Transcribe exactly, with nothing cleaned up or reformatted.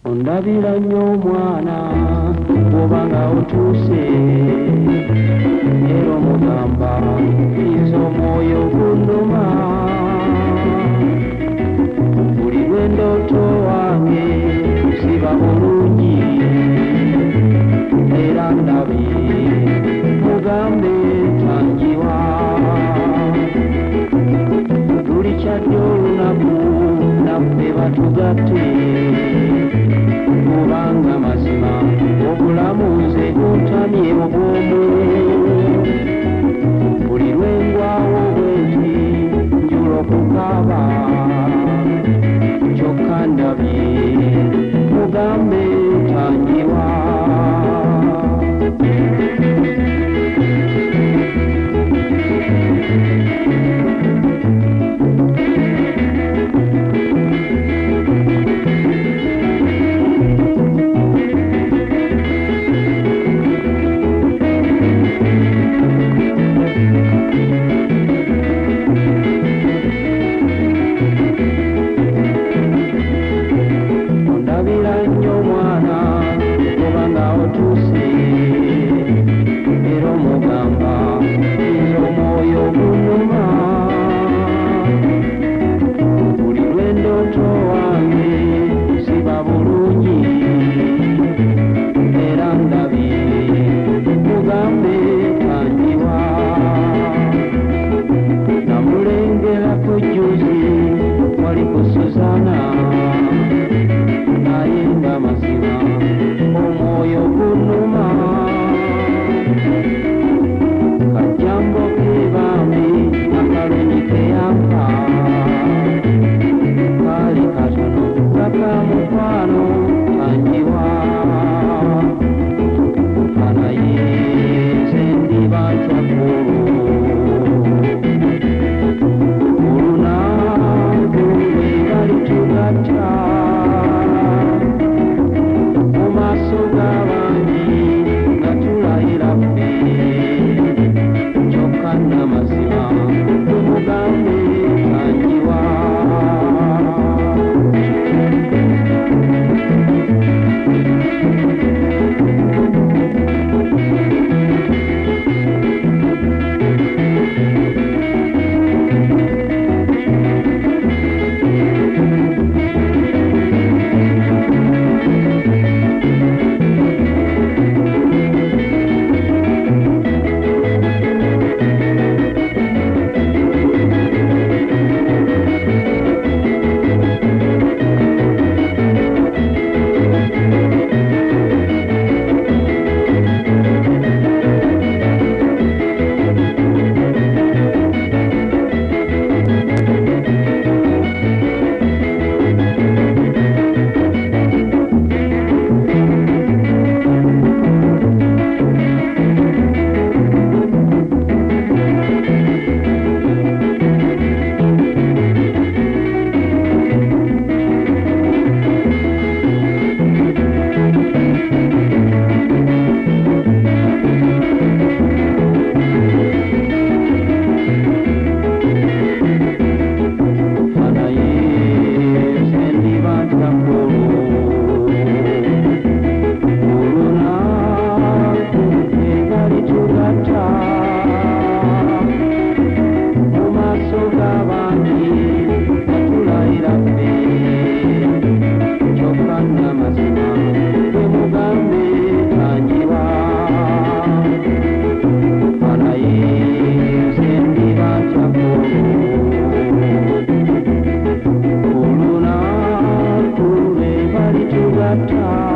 Ondabira nnyo omwana bw'obanga otuuse era omugamba nze omwoyo gunnuma buli lwe ndooto wange siba bulungi era ndabye mugambe tangiwa tuli kyadde olunaku naffe batugatte kubanga mazima obulamu nze buntamye obwomu buli lwengwawo bweti njula okukaaba kyokka ndabye mugambe tangiwa ondabira nnyo omwana kubanga otuuse era omugamba nze omwoyo gunnuma buli lwe ndooto wange siba bulungi era ndabye mugambe tangiwa namulengerako jjuzi wali ku Suzana naye nga mazima omwoyo gunnuma kajjambo kebambi akalonyi keyampa kaali katono kaka mukwano tangiwa anaye nze ndiba kyakulu olunaku lwe balitugatta mu maaso g'abangi nga tulayira ffe kyokka n'amazima tumugambe tangiwa olunaku lwe balitugatta